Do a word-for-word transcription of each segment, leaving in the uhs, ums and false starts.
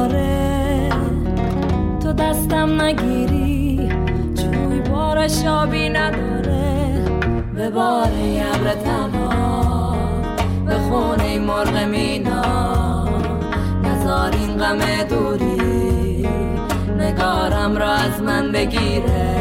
بباره، تو دستم نگیری جوی بارش آبی نداره. بباره یبر تنها به خونه مرغ مینا، نزار این غم دوری نگارم را از من بگیره.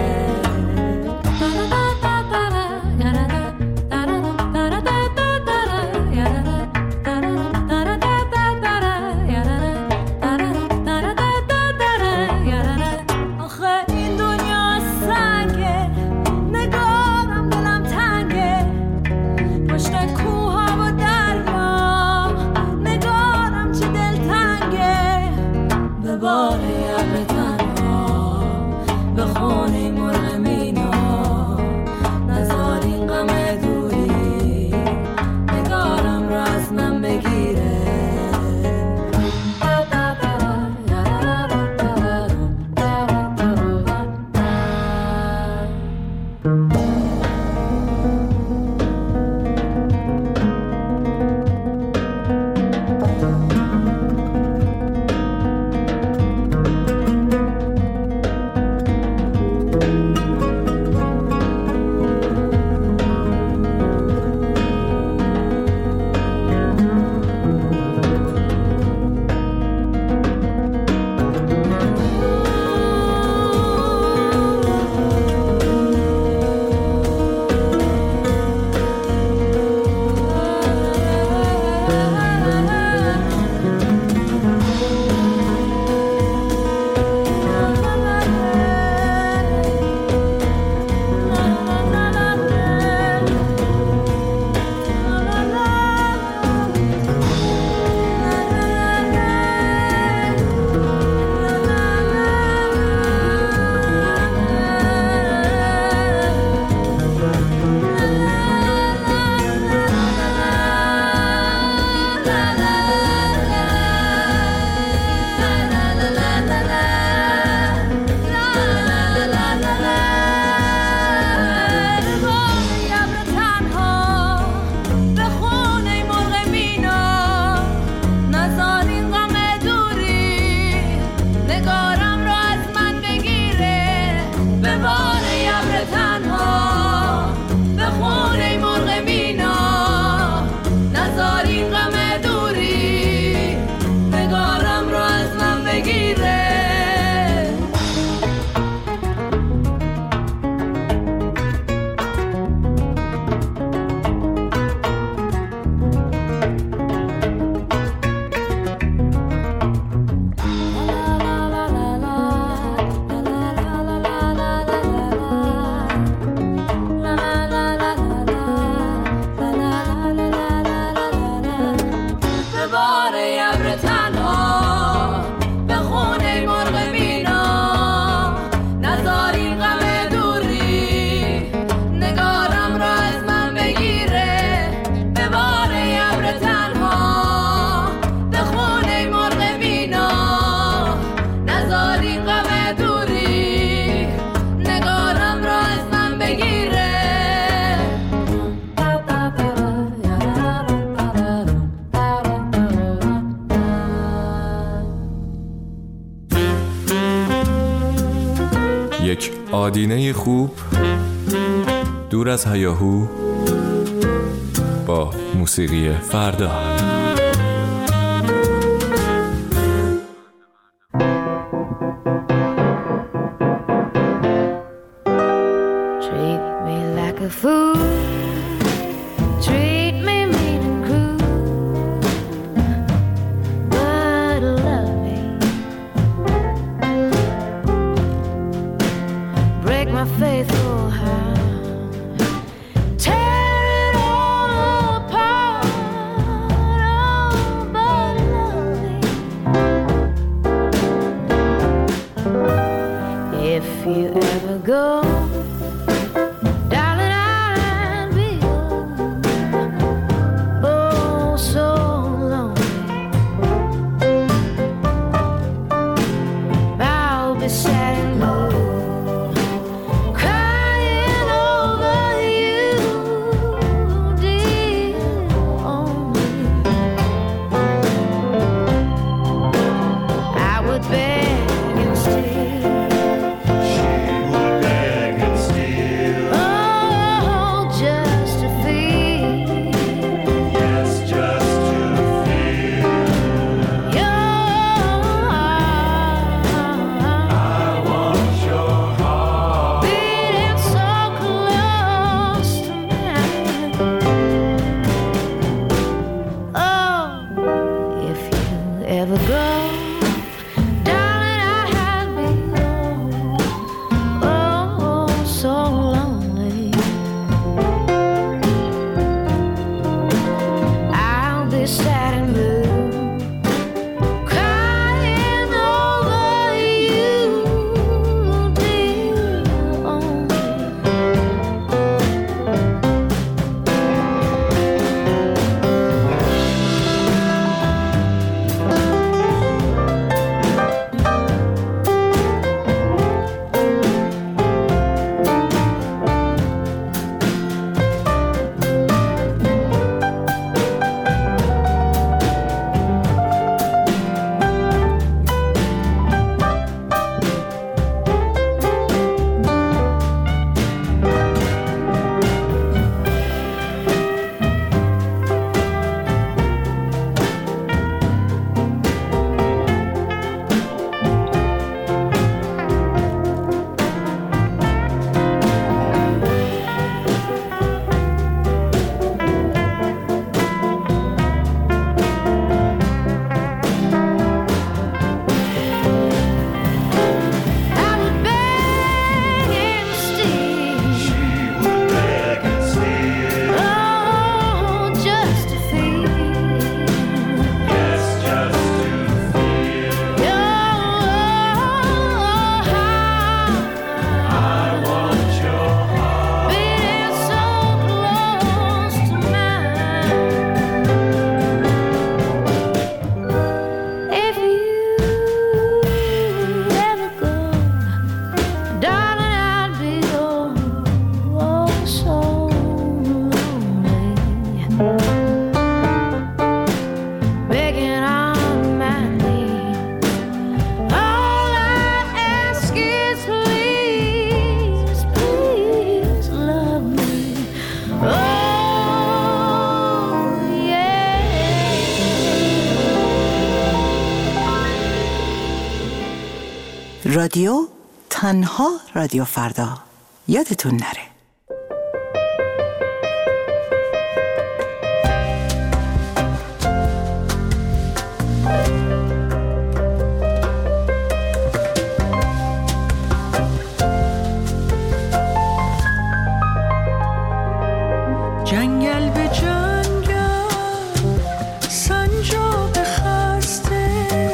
یک آدینه خوب دور از هیاهو با موسیقی فردا. I رادیو تنها رادیو فردا، یادتون نره. جنگل به جنگل سنجاب خسته،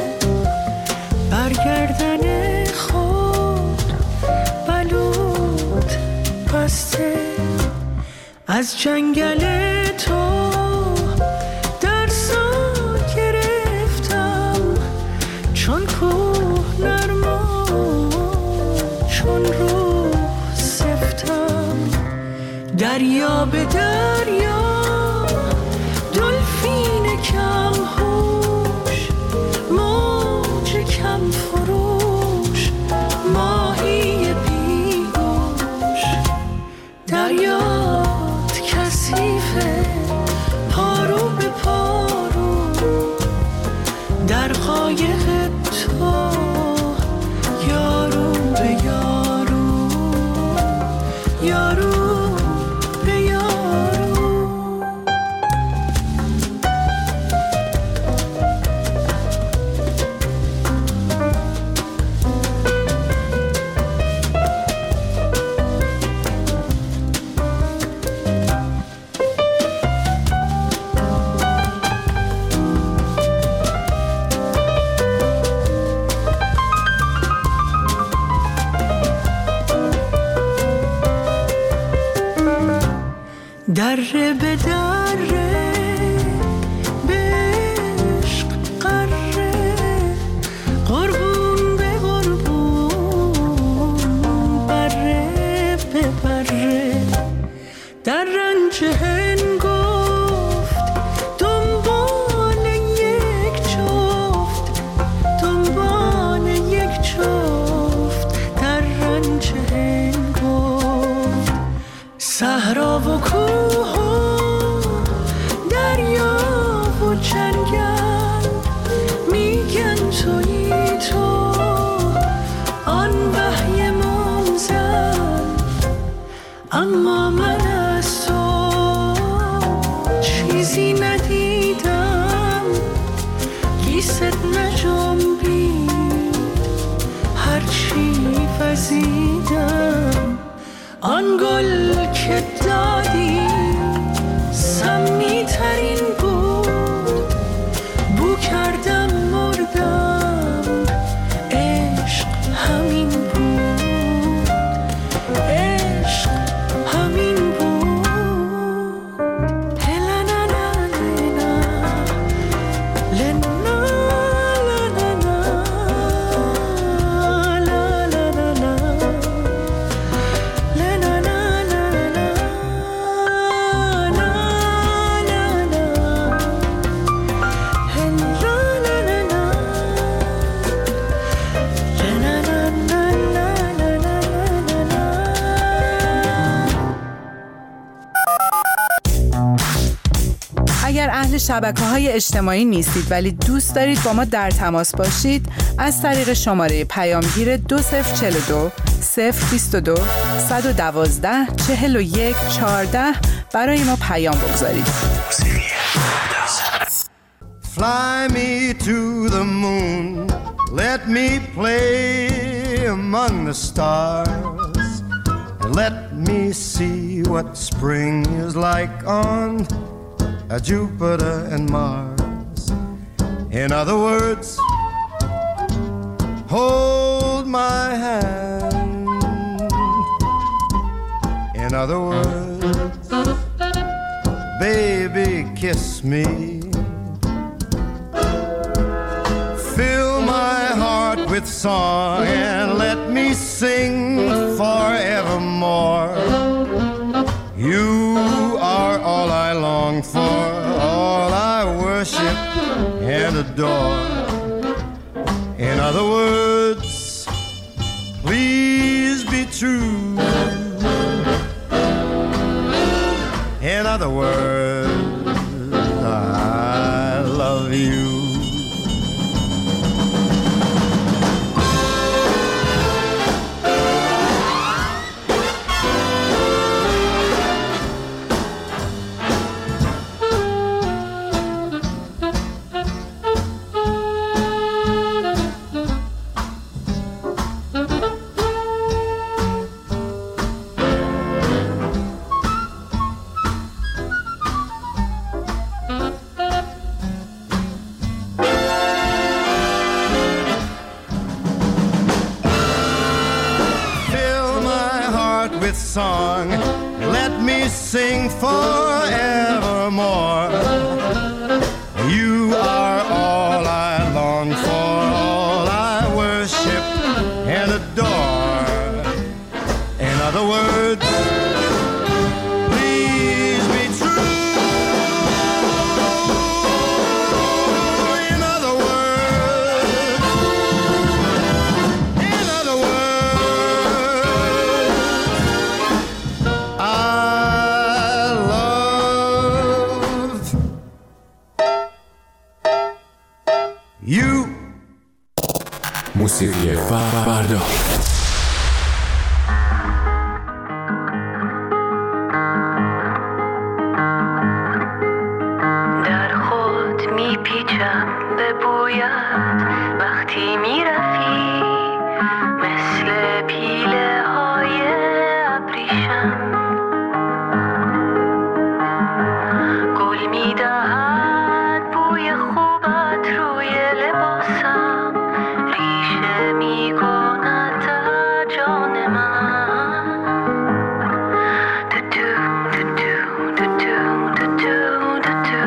برگردن خود بلود بسته. از جنگل تو درسا گرفتم، چون کوه نرما چون روح سفتم. دریا به دریا دلفین کم هوش، موج کم فروش، ماهی بیگوش. دریات کثیفه پارو به پارو، در قایق تو یارو به یارو، یارو دره به دره به عشق قره، قربون به قربون، بره به بره. در رنج هنگفت دنبال یک جفت، دنبال یک جفت. در رنج هنگفت صحرا و کوه و دریا و جنگل، میگن تویی تو آن وحی منزل. اما من از تو چیزی ندیدم، گیست نجنبید هرچی وزیدم. آن گل که دادی سمی ترین بود، بو کردم مردم، عشق همین بود، عشق همین بود. هلا لا لا لینا لینا لا لا لا لا لا لا. اگر اهل شبکه‌های اجتماعی نیستید ولی دوست دارید با ما در تماس باشید، از طریق شماره پیامگیر دو صفر چهل و دو صفر بیست و دو صد و دوازده چهل و یک چهارده برای ما پیام بگذارید. Fly me to the moon, let me play among the stars, and let me see what spring is like on Jupiter and Mars. In other words, hold my hand. In other words, baby, kiss me. Fill my heart with song and let me sing forevermore. You are all I long for, all I worship and adore. In other words, please be true. In other words, I love you. with song. Let me sing forevermore. You are all I long for, all I worship and adore. In other words, please be true. In other words, in other words, I love you. موسیقی فردا. در خود میپیچم به بویت وقتی میرفی، مثل پیله های ابریشم گل میدهد بوی خوبت روی لباسم، ریشه میکند در جان من. دو دو دو دو دو دو دو دو دو.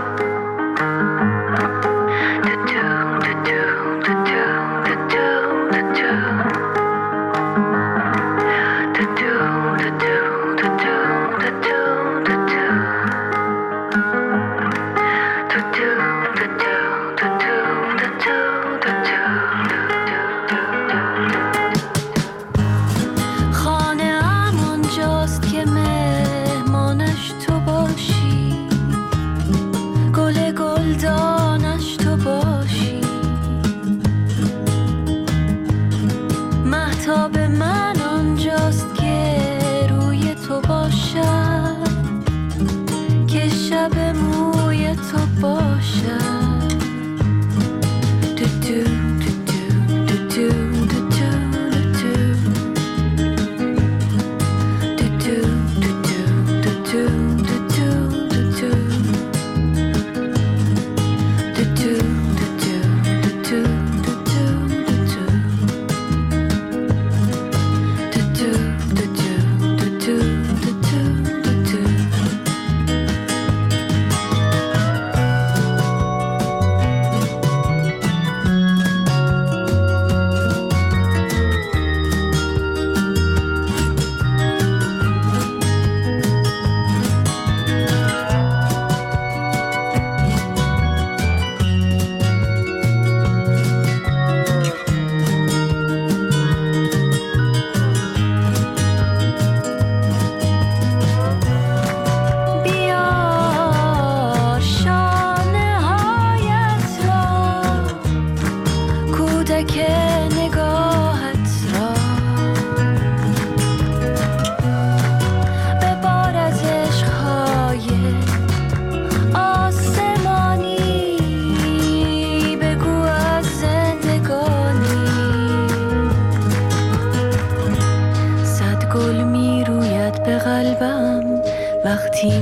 وقتی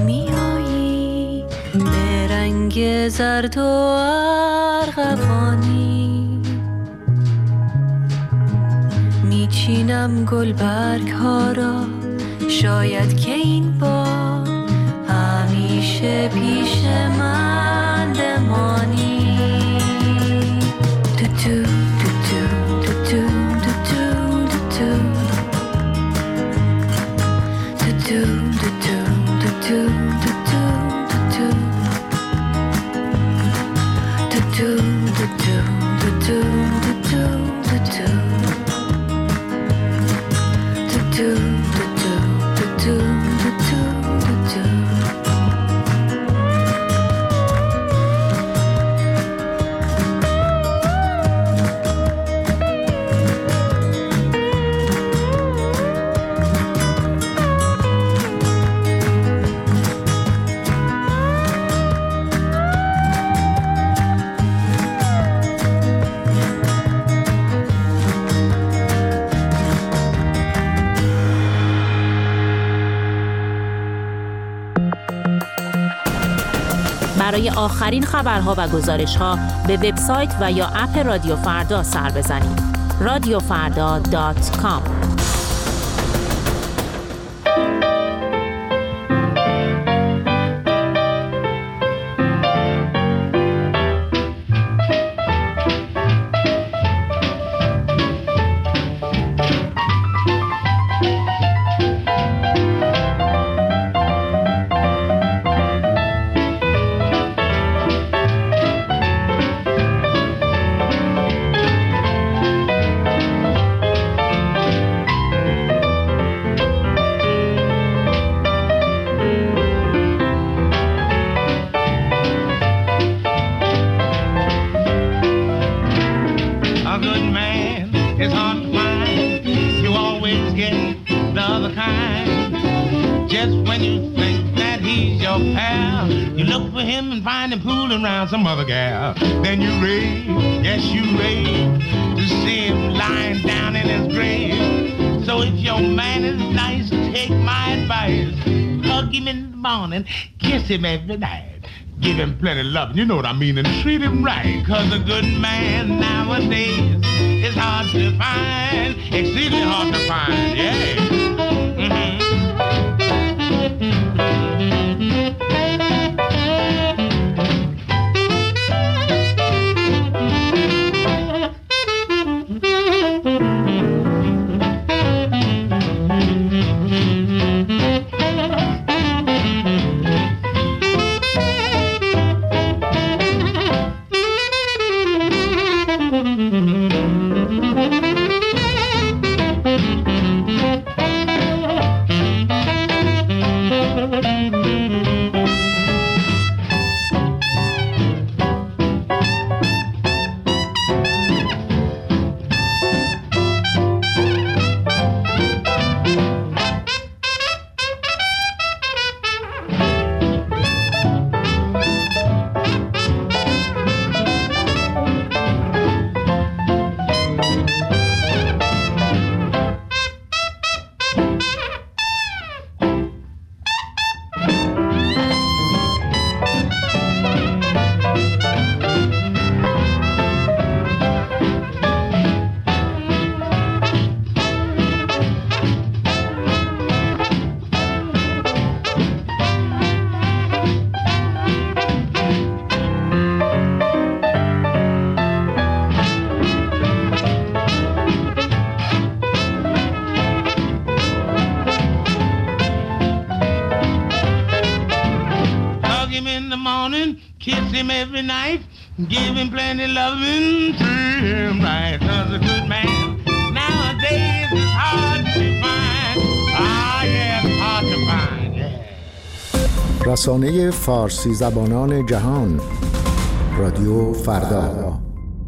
میایی به رنگ زرد و ارغوانی، میچینم گلبرگ ها را، شاید که این بار همیشه پیش من بمانی. تو تو تو تو تو تو تو تو تو برای آخرین خبرها و گزارش‌ها به وبسایت و یا اپ رادیو فردا سر بزنید. رادیو فردا دات کام man is hard to find. You always get the other kind. Just when you think that he's your pal, you look for him and find him fooling around some other gal. Then you rave, yes you rave, to see him lying down in his grave. So if your man is nice, take my advice. Hug him in the morning, kiss him every night. Give him plenty of love, you know what I mean, and treat him right. Cause a good man nowadays is hard to find, exceedingly hard to find, yeah. Mm-hmm. Kiss him every night, give him plenty loving, treat him right. Cause a good man nowadays is hard to find. Ah yeah, hard to find, yeah. رسانه فارسی زبانان جهان، رادیو فردا.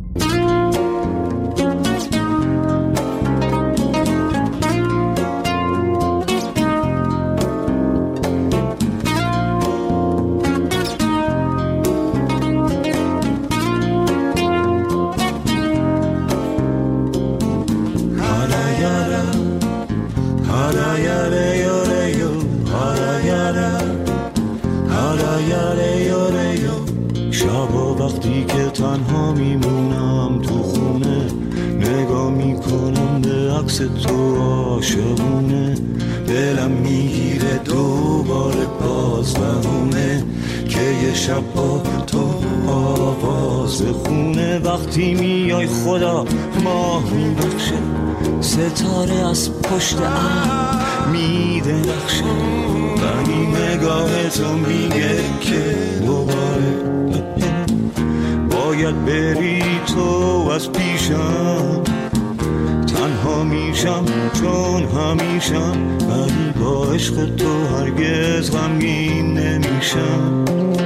وقتی که تنها میمونم تو خونه، نگاه میکنم به عکس تو عاشقونه، دلم میگیره دوباره باز بمونه که یه شب با تو آواز خونه. وقتی میای خدا ماه میبخشه، ستاره از پشت ابر میده نقشه، ولی نگاه تو میگه که دوباره باید بری تو از پیشم. تنها میشم چون همیشم، ولی با عشق تو هرگز غمگین نمیشم.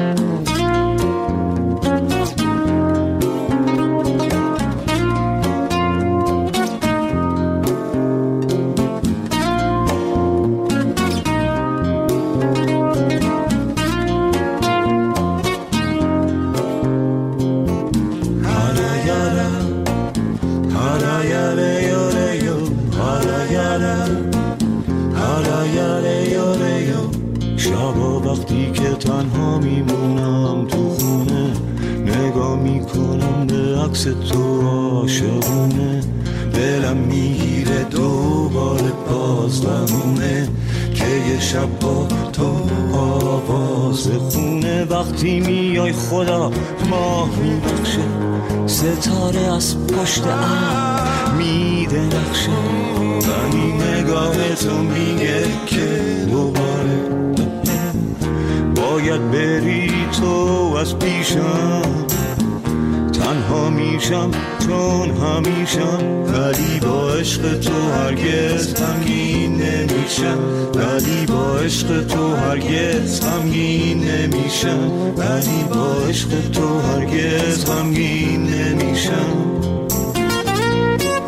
وقتی که تنها میمونم تو خونه، نگاه میکنم به عکس تو عاشقونه، دلم میگیره دوباره باز بمونه که یه شب با تو آواز خونه. وقتی میای خدا ماه میبخشه، ستاره از پشت ابر میده نقشه، ولی نگاه تو میگه که دوباره باید بری تو از پیشم. تنها میشم چون همیشم، ولی با عشق تو هرگز غمگین نمیشم، ولی با عشق تو هرگز غمگین نمیشم، ولی با عشق تو هرگز غمگین نمیشم.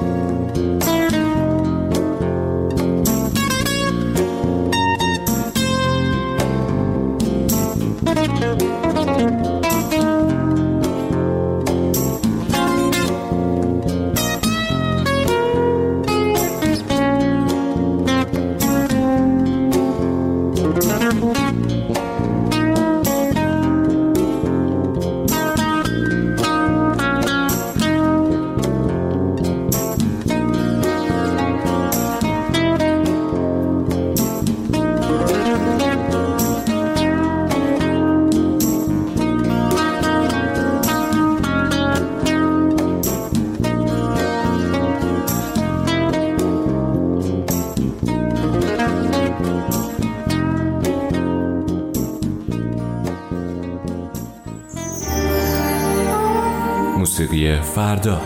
موسیقی فردا.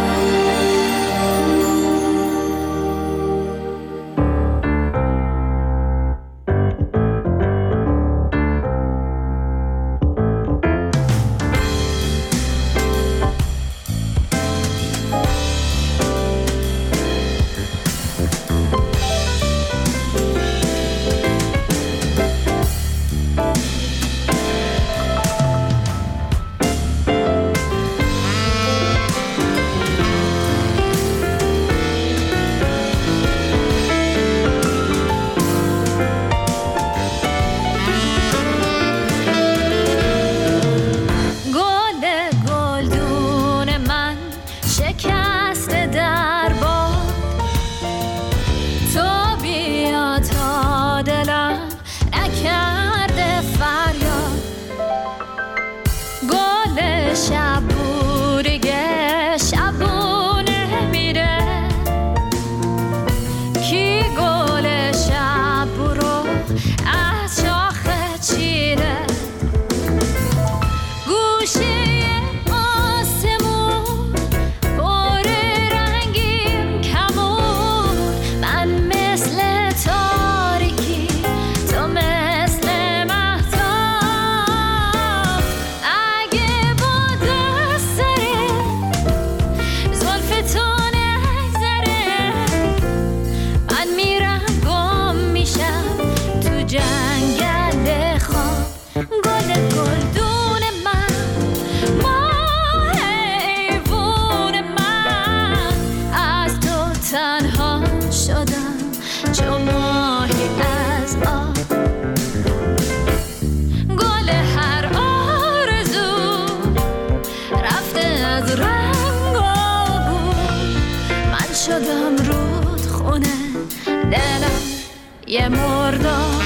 یه مردار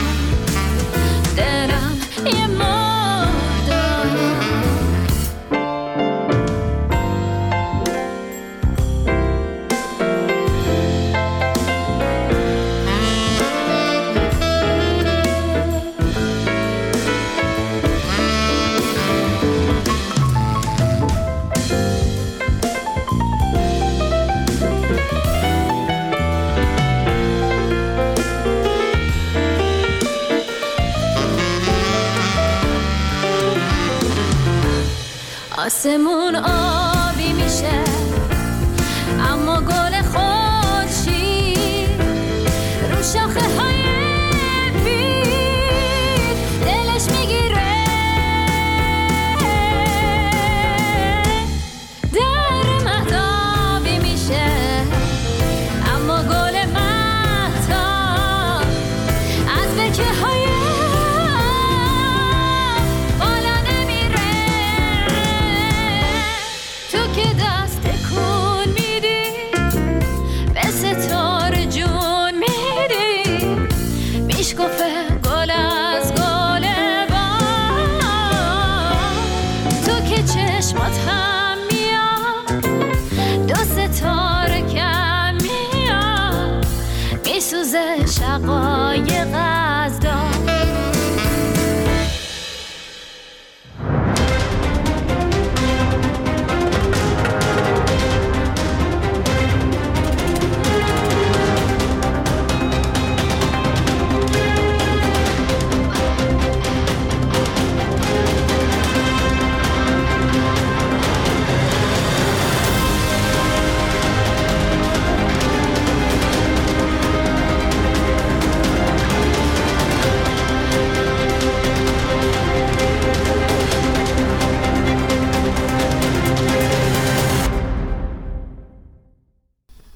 دلم یه مردار آسمون